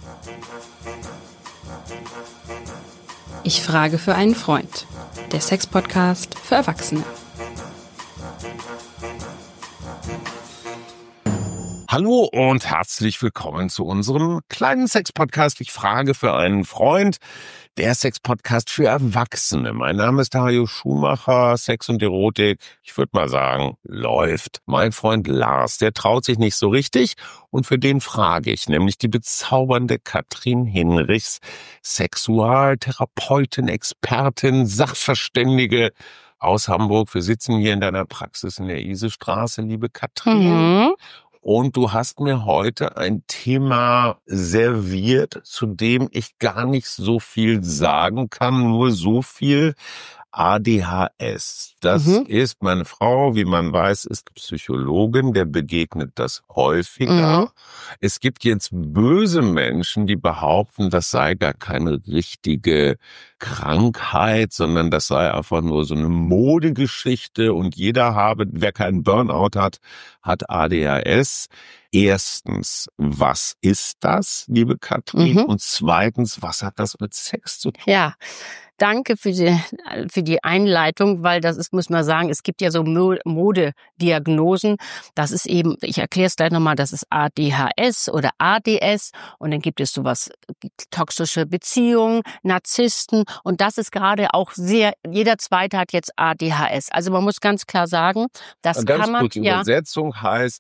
Ich frage für einen Freund. Der Sex-Podcast für Erwachsene. Hallo und herzlich willkommen zu unserem kleinen Sex-Podcast. Ich frage für einen Freund. Der Sex-Podcast für Erwachsene. Mein Name ist Hajo Schumacher. Sex und Erotik, ich würde mal sagen, läuft. Mein Freund Lars, der traut sich nicht so richtig. Und für den frage ich, nämlich die bezaubernde Katrin Hinrichs, Sexualtherapeutin, Expertin, Sachverständige aus Hamburg. Wir sitzen hier in deiner Praxis in der Isestraße, liebe Katrin. Und du hast mir heute ein Thema serviert, zu dem ich gar nicht so viel sagen kann, nur so viel. ADHS. Das ist, meine Frau, wie man weiß, ist Psychologin, der begegnet das häufiger. Es gibt jetzt böse Menschen, die behaupten, das sei gar keine richtige Krankheit, sondern das sei einfach nur so eine Modegeschichte und jeder habe, wer keinen Burnout hat, hat ADHS. Erstens, was ist das, liebe Katrin? Und zweitens, was hat das mit Sex zu tun? Ja, danke für die Einleitung, weil das ist, muss man sagen, es gibt ja so Modediagnosen. Das ist eben, ich erkläre es gleich nochmal, das ist ADHS oder ADS und dann gibt es sowas, toxische Beziehungen, Narzissten und das ist gerade auch jeder Zweite hat jetzt ADHS. Also man muss ganz klar sagen, das ganz kann man, kurz, Übersetzung heißt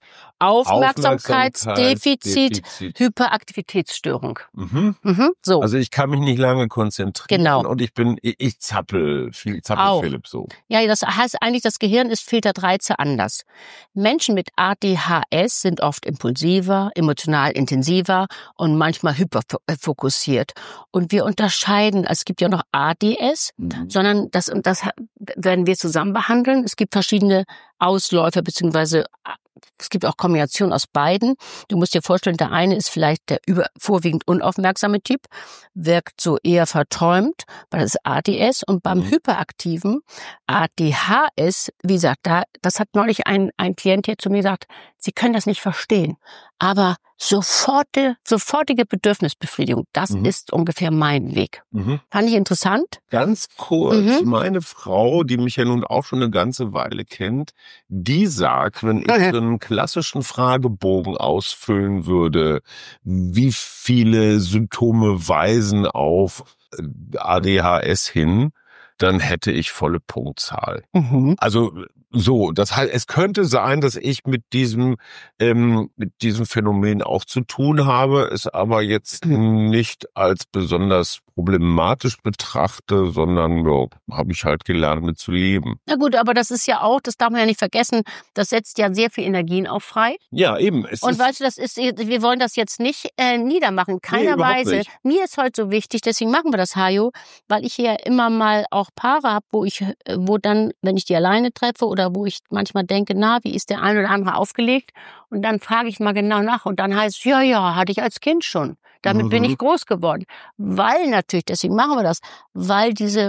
Aufmerksamkeitsdefizit, Hyperaktivitätsstörung. So. Also ich kann mich nicht lange konzentrieren und ich zappel Philipp so. Ja, das heißt eigentlich, das Gehirn ist filterreize anders. Menschen mit ADHS sind oft impulsiver, emotional intensiver und manchmal hyperfokussiert. Und wir unterscheiden, es gibt ja noch ADS, sondern das werden wir zusammen behandeln. Es gibt verschiedene Ausläufer beziehungsweise es gibt auch Kombinationen aus beiden. Du musst dir vorstellen, der eine ist vielleicht der vorwiegend unaufmerksame Typ, wirkt so eher verträumt, weil das ist ADS. Und beim hyperaktiven ADHS, wie gesagt, das hat neulich ein Klient hier zu mir gesagt, sie können das nicht verstehen, aber sofortige Bedürfnisbefriedigung, das ist ungefähr mein Weg. Fand ich interessant. Ganz kurz, meine Frau, die mich ja nun auch schon eine ganze Weile kennt, die sagt, wenn ich so einen klassischen Fragebogen ausfüllen würde, wie viele Symptome weisen auf ADHS hin, dann hätte ich volle Punktzahl. Also so, das heißt, es könnte sein, dass ich mit diesem Phänomen auch zu tun habe, es aber jetzt nicht als besonders problematisch betrachte, sondern habe ich halt gelernt, mit zu leben. Na gut, aber das ist ja auch, das darf man ja nicht vergessen, das setzt ja sehr viel Energien auf frei. Ja, eben. Und weißt du, wir wollen das jetzt nicht niedermachen, keiner Weise. Nicht. Mir ist heute so wichtig, deswegen machen wir das, Hajo, weil ich hier immer mal auch Paare habe, wo dann, wenn ich die alleine treffe oder wo ich manchmal denke, wie ist der eine oder andere aufgelegt? Und dann frage ich mal genau nach und dann heißt es, ja, hatte ich als Kind schon. Damit bin ich groß geworden. Weil natürlich, deswegen machen wir das, weil diese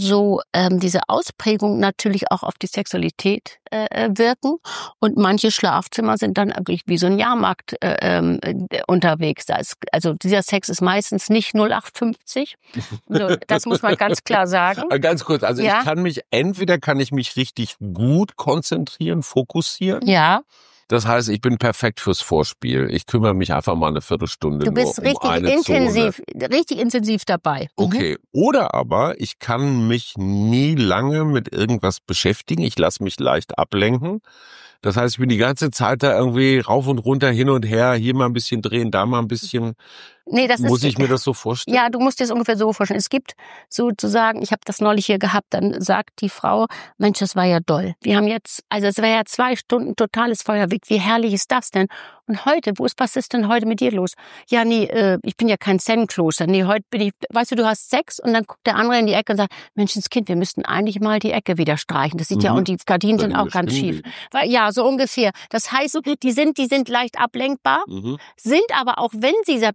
Ausprägung natürlich auch auf die Sexualität wirken und manche Schlafzimmer sind dann wirklich wie so ein Jahrmarkt unterwegs. Also dieser Sex ist meistens nicht 0850. So, das muss man ganz klar sagen. Ganz kurz, also entweder kann ich mich richtig gut konzentrieren, fokussieren. Ja. Das heißt, ich bin perfekt fürs Vorspiel. Ich kümmere mich einfach mal eine Viertelstunde nur um eine Zone. Richtig intensiv dabei. Okay. Oder aber ich kann mich nie lange mit irgendwas beschäftigen. Ich lasse mich leicht ablenken. Das heißt, ich bin die ganze Zeit da irgendwie rauf und runter, hin und her, hier mal ein bisschen drehen, da mal ein bisschen. Muss ich mir das so vorstellen? Ja, du musst dir das ungefähr so vorstellen. Es gibt sozusagen, ich habe das neulich hier gehabt, dann sagt die Frau, Mensch, das war ja doll. Wir haben jetzt, es war ja 2 Stunden totales Feuerwerk. Wie herrlich ist das denn? Und heute, was ist denn heute mit dir los? Ja, ich bin ja kein Zen-Kloster. heute bin ich, weißt du hast Sex und dann guckt der andere in die Ecke und sagt, Menschenskind, wir müssten eigentlich mal die Ecke wieder streichen. Das sieht ja, und die Gardinen sind auch ganz schief. Ja, so ungefähr. Das heißt, die sind leicht ablenkbar, sind aber auch, wenn sie bei der Sache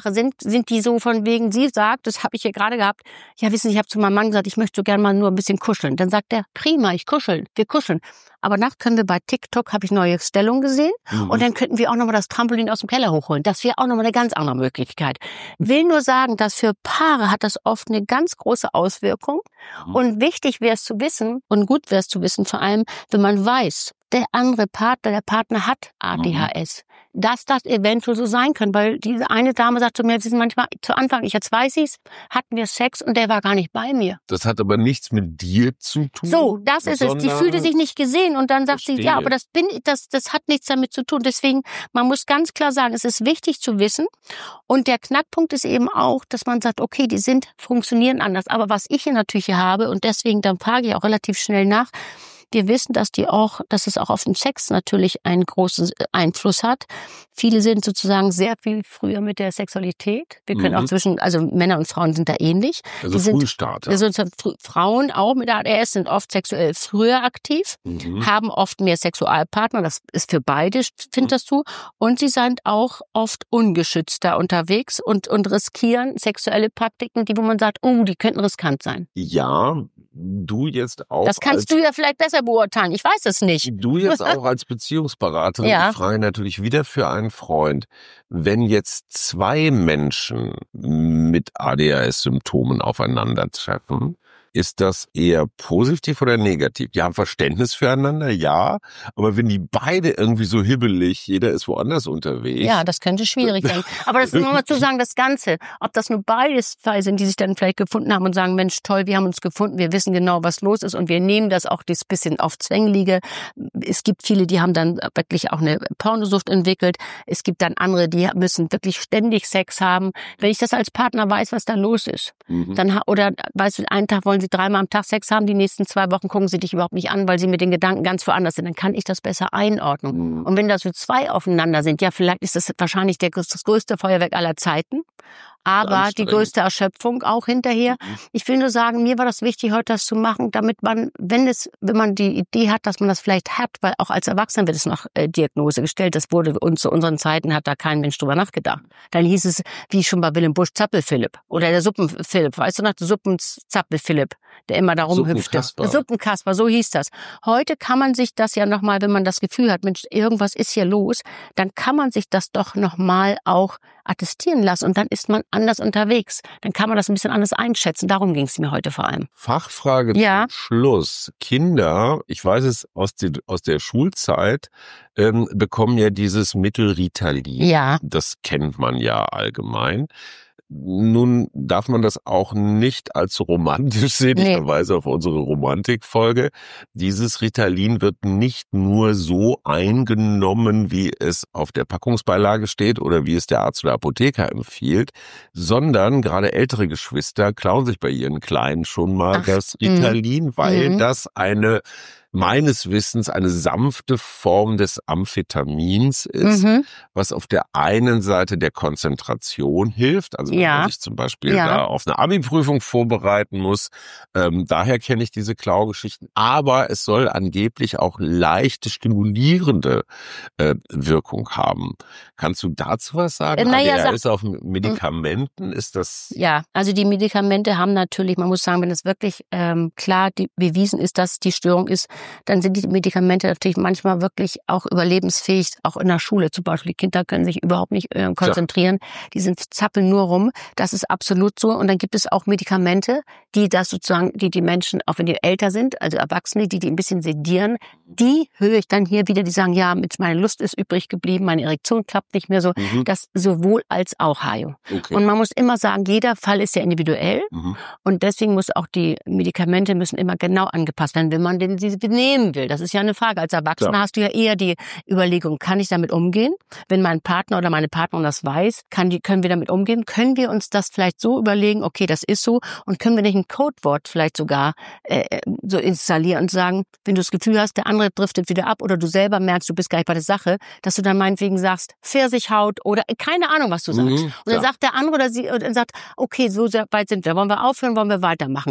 Sache sind die so von wegen, sie sagt, das habe ich hier gerade gehabt, ja wissen Sie, ich habe zu meinem Mann gesagt, ich möchte so gerne mal nur ein bisschen kuscheln. Dann sagt er, prima, wir kuscheln. Aber nach können wir bei TikTok, habe ich neue Stellung gesehen und dann könnten wir auch nochmal das Trampolin aus dem Keller hochholen. Das wäre auch nochmal eine ganz andere Möglichkeit. Will nur sagen, dass für Paare hat das oft eine ganz große Auswirkung und wichtig wäre es zu wissen und gut wäre es zu wissen, vor allem, wenn man weiß, der andere Partner, der Partner hat ADHS. Dass das eventuell so sein kann, weil diese eine Dame sagt zu mir, sie sind manchmal zu Anfang, jetzt weiß ich's, hatten wir Sex und der war gar nicht bei mir. Das hat aber nichts mit dir zu tun. So, das ist es. Die fühlte sich nicht gesehen und dann sagt sie, ja, aber das hat nichts damit zu tun. Deswegen, man muss ganz klar sagen, es ist wichtig zu wissen und der Knackpunkt ist eben auch, dass man sagt, okay, funktionieren anders. Aber was ich hier natürlich habe und deswegen, dann frage ich auch relativ schnell nach, wir wissen, dass es auch auf den Sex natürlich einen großen Einfluss hat. Viele sind sozusagen sehr viel früher mit der Sexualität. Wir können auch also Männer und Frauen sind da ähnlich. Also Frühstarter. Frauen auch mit ADHS sind oft sexuell früher aktiv, haben oft mehr Sexualpartner. Das ist für beide, findest du. Und sie sind auch oft ungeschützter unterwegs und riskieren sexuelle Praktiken, wo man sagt, die könnten riskant sein. Ja, du jetzt auch. Das kannst du ja vielleicht besser beurteilen. Ich weiß es nicht. Du jetzt auch als Beziehungsberaterin, ja. Ich frage natürlich wieder für einen Freund, wenn jetzt zwei Menschen mit ADHS-Symptomen aufeinandertreffen, ist das eher positiv oder negativ? Die haben Verständnis füreinander, ja, aber wenn die beide irgendwie so hibbelig, jeder ist woanders unterwegs. Ja, das könnte schwierig sein. Aber das ist nochmal zu sagen, das Ganze, ob das nur beides zwei sind, die sich dann vielleicht gefunden haben und sagen, Mensch, toll, wir haben uns gefunden, wir wissen genau, was los ist und wir nehmen das auch das bisschen auf Zwängelige. Es gibt viele, die haben dann wirklich auch eine Pornosucht entwickelt. Es gibt dann andere, die müssen wirklich ständig Sex haben. Wenn ich das als Partner weiß, was da los ist, dann, oder weißt du, einen Tag wollen sie 3-mal am Tag Sex haben, die nächsten 2 Wochen gucken sie dich überhaupt nicht an, weil sie mit den Gedanken ganz woanders sind, dann kann ich das besser einordnen. Und wenn das so 2 aufeinander sind, ja, vielleicht ist das wahrscheinlich das größte Feuerwerk aller Zeiten, aber die größte Erschöpfung auch hinterher. Ich will nur sagen, mir war das wichtig, heute das zu machen, damit man, wenn man die Idee hat, dass man das vielleicht hat, weil auch als Erwachsener wird es noch Diagnose gestellt, das wurde uns zu unseren Zeiten, hat da kein Mensch drüber nachgedacht. Dann hieß es, wie schon bei Willem Busch, Zappel-Philipp oder der Suppen-Philipp, weißt du noch, der Suppen-Zappel-Philipp, der immer da rumhüpfte. Suppenkasper, so hieß das. Heute kann man sich das ja nochmal, wenn man das Gefühl hat, Mensch, irgendwas ist hier los, dann kann man sich das doch nochmal auch attestieren lassen und dann ist man anders unterwegs. Dann kann man das ein bisschen anders einschätzen. Darum ging es mir heute vor allem. Fachfrage zum Schluss. Kinder, ich weiß es aus der Schulzeit, bekommen ja dieses Mittel Ritalin. Ja. Das kennt man ja allgemein. Nun darf man das auch nicht als romantisch sehen. Ich verweise auf unsere Romantikfolge. Dieses Ritalin wird nicht nur so eingenommen, wie es auf der Packungsbeilage steht oder wie es der Arzt oder Apotheker empfiehlt, sondern gerade ältere Geschwister klauen sich bei ihren Kleinen schon mal das Ritalin, weil das meines Wissens eine sanfte Form des Amphetamins ist, was auf der einen Seite der Konzentration hilft, also wenn man sich zum Beispiel da auf eine Abi-Prüfung vorbereiten muss. Daher kenne ich diese Klaugeschichten. Aber es soll angeblich auch leichte stimulierende Wirkung haben. Kannst du dazu was sagen? ADHS auf Medikamenten, ist das? Ja, also die Medikamente haben natürlich, man muss sagen, wenn es wirklich klar bewiesen ist, dass die Störung ist, dann sind die Medikamente natürlich manchmal wirklich auch überlebensfähig, auch in der Schule zum Beispiel. Die Kinder können sich überhaupt nicht konzentrieren, die zappeln nur rum, das ist absolut so. Und dann gibt es auch Medikamente, die das sozusagen, die Menschen, auch wenn die älter sind, also Erwachsene, die ein bisschen sedieren, die höre ich dann hier wieder, die sagen, ja, meine Lust ist übrig geblieben, meine Erektion klappt nicht mehr so, das sowohl als auch Hajo. Okay. Und man muss immer sagen, jeder Fall ist ja individuell und deswegen muss auch die Medikamente müssen immer genau angepasst werden, wenn man sie nehmen will. Das ist ja eine Frage. Als Erwachsener hast du ja eher die Überlegung, kann ich damit umgehen? Wenn mein Partner oder meine Partnerin das weiß, können wir damit umgehen? Können wir uns das vielleicht so überlegen, okay, das ist so, und können wir nicht ein Codewort vielleicht sogar so installieren und sagen, wenn du das Gefühl hast, der andere driftet wieder ab oder du selber merkst, du bist gar nicht bei der Sache, dass du dann meinetwegen sagst, Pfirsichhaut oder keine Ahnung, was du sagst. Und dann sagt der andere oder sie und sagt, okay, so weit sind wir. Wollen wir aufhören, wollen wir weitermachen?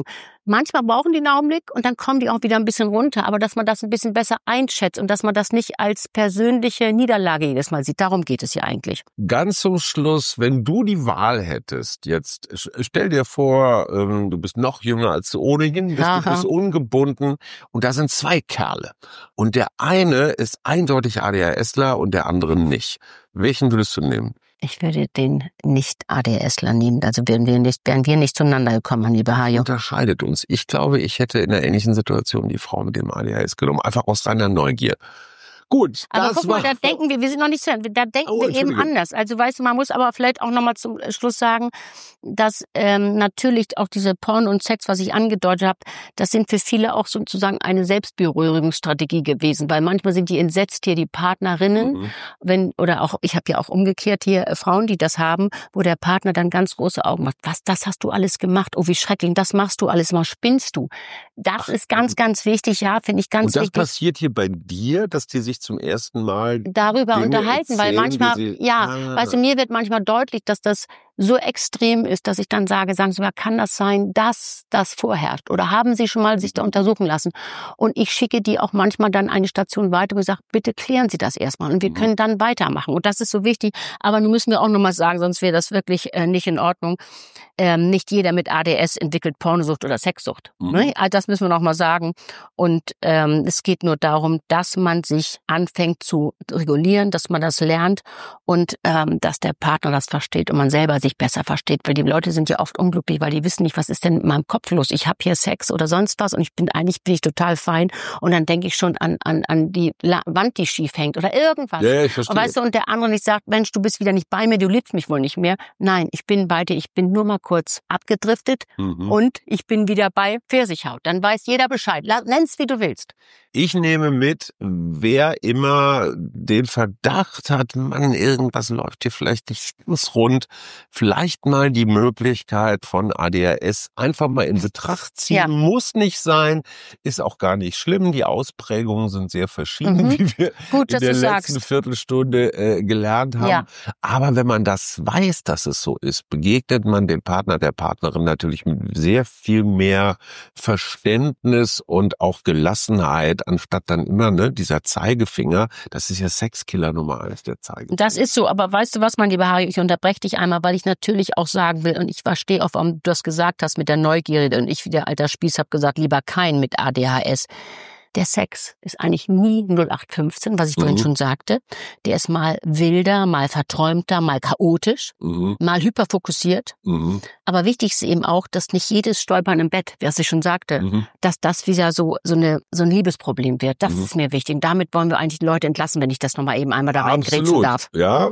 Manchmal brauchen die einen Augenblick und dann kommen die auch wieder ein bisschen runter, aber dass man das ein bisschen besser einschätzt und dass man das nicht als persönliche Niederlage jedes Mal sieht. Darum geht es ja eigentlich. Ganz zum Schluss, wenn du die Wahl hättest, jetzt stell dir vor, du bist noch jünger als du ohnehin bist, du bist ungebunden und da sind 2 Kerle und der eine ist eindeutig ADHSler und der andere nicht. Welchen würdest du nehmen? Ich würde den Nicht-ADHSler nehmen. Also wären wir nicht zueinander gekommen, liebe Hajo. Unterscheidet uns. Ich glaube, ich hätte in einer ähnlichen Situation die Frau mit dem ADHS genommen, einfach aus reiner Neugier. Gut, aber das guck mal, da denken wir sind noch nicht zu Ende, da denken wir eben anders. Also weißt du, man muss aber vielleicht auch nochmal zum Schluss sagen, dass natürlich auch diese Porn und Sex, was ich angedeutet habe, das sind für viele auch sozusagen eine Selbstberührungsstrategie gewesen, weil manchmal sind die entsetzt hier, die Partnerinnen, oder auch, ich habe ja auch umgekehrt hier Frauen, die das haben, wo der Partner dann ganz große Augen macht. Was, das hast du alles gemacht? Oh, wie schrecklich, das machst du alles mal, spinnst du? Das ist ganz, ganz wichtig, ja, finde ich ganz wichtig. Und das passiert hier bei dir, dass die sich zum ersten Mal darüber unterhalten, weil manchmal, weißt du, mir wird manchmal deutlich, dass das so extrem ist, dass ich dann sagen Sie mal, kann das sein, dass das vorherrscht? Oder haben Sie schon mal sich da untersuchen lassen? Und ich schicke die auch manchmal dann eine Station weiter und sage, bitte klären Sie das erstmal und wir können dann weitermachen. Und das ist so wichtig. Aber nun müssen wir auch nochmal sagen, sonst wäre das wirklich nicht in Ordnung. Nicht jeder mit ADS entwickelt Pornosucht oder Sexsucht. Ne? Das müssen wir noch mal sagen. Und es geht nur darum, dass man sich anfängt zu regulieren, dass man das lernt und dass der Partner das versteht und man selber sich besser versteht. Weil die Leute sind ja oft unglücklich, weil die wissen nicht, was ist denn mit meinem Kopf los? Ich habe hier Sex oder sonst was und eigentlich bin ich total fein. Und dann denke ich schon an die Wand, die schief hängt oder irgendwas. Ja, ich verstehe. Und weißt du, und der andere nicht sagt, Mensch, du bist wieder nicht bei mir, du liebst mich wohl nicht mehr. Nein, ich bin bei dir, ich bin nur mal kurz abgedriftet und ich bin wieder bei Pfirsichhaut. Dann weiß jeder Bescheid. Nenn's, wie du willst. Ich nehme mit, wer immer den Verdacht hat, Mann, irgendwas läuft hier vielleicht nicht ganz rund, vielleicht mal die Möglichkeit von ADHS einfach mal in Betracht ziehen. Ja. Muss nicht sein, ist auch gar nicht schlimm. Die Ausprägungen sind sehr verschieden, wie wir in der letzten Viertelstunde gelernt haben. Ja. Aber wenn man das weiß, dass es so ist, begegnet man dem Partner, der Partnerin natürlich mit sehr viel mehr Verständnis und auch Gelassenheit, anstatt dann immer dieser Zeigefinger, das ist ja Sexkiller Nummer 1, der Zeigefinger. Das ist so, aber weißt du was, mein lieber Harry, ich unterbreche dich einmal, weil ich natürlich auch sagen will, und ich verstehe auch, warum du das gesagt hast mit der Neugierde, und ich wie der alter Spieß habe gesagt, lieber kein mit ADHS. Der Sex ist eigentlich nie 0815, was ich vorhin schon sagte. Der ist mal wilder, mal verträumter, mal chaotisch, mal hyperfokussiert. Aber wichtig ist eben auch, dass nicht jedes Stolpern im Bett, wie ich schon sagte, dass das wieder so ein Liebesproblem wird. Das ist mir wichtig. Und damit wollen wir eigentlich die Leute entlassen, wenn ich das nochmal eben einmal da reingrätschen darf. Ja,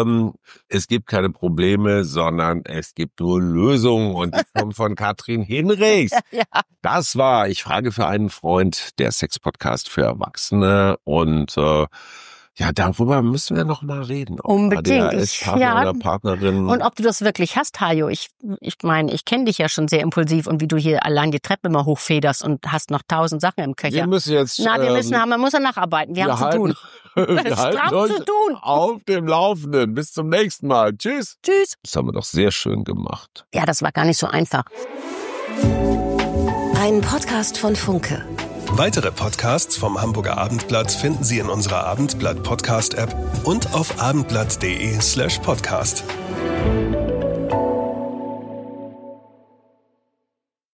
es gibt keine Probleme, sondern es gibt nur Lösungen. Und die kommen von Katrin Hinrichs. Ja. Das war Ich frage für einen Freund, der Sex-Podcast für Erwachsene. Und darüber müssen wir noch mal reden. Unbedingt. Partner oder Partnerin. Und ob du das wirklich hast, Hajo. Ich meine, ich kenne dich ja schon sehr impulsiv und wie du hier allein die Treppe immer hochfederst und hast noch 1000 Sachen im Köcher. Wir müssen jetzt... man muss ja nacharbeiten. Wir haben zu tun. Wir halten uns auf dem Laufenden. Bis zum nächsten Mal. Tschüss. Tschüss. Das haben wir doch sehr schön gemacht. Ja, das war gar nicht so einfach. Ein Podcast von Funke. Weitere Podcasts vom Hamburger Abendblatt finden Sie in unserer Abendblatt Podcast-App und auf abendblatt.de/podcast.